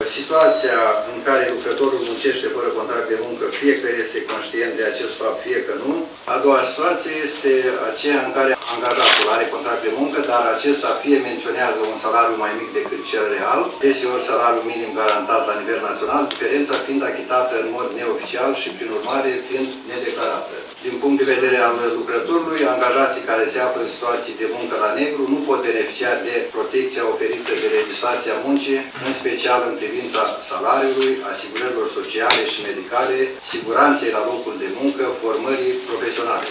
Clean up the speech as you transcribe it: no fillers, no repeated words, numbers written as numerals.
situația în care lucrătorul muncește fără contract de muncă, fie că este conștient de acest fapt, fie că nu. A doua situație este aceea în care angajatul are contract de muncă, dar acesta fie menționează un salariu mai mic decât cel real, deseori salariul minim garantat la nivel național, diferența fiind achitată în mod neoficial și, prin urmare, fiind nedeclarată. Din punct de vedere al lucrătorului, angajații care se află în situații de muncă la negru nu pot beneficia de protecția oferită de legislația muncii, în special în privința salariului, asigurărilor sociale și medicale, siguranței la locul de muncă, formării profesionale.